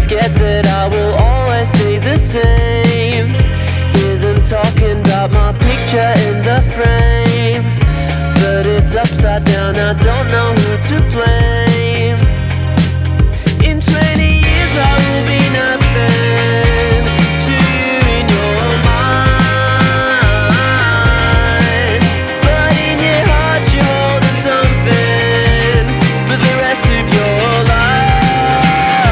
scared that I will always stay the same. Hear them talking about my picture in the frame, but it's upside down, I don't know who to blame.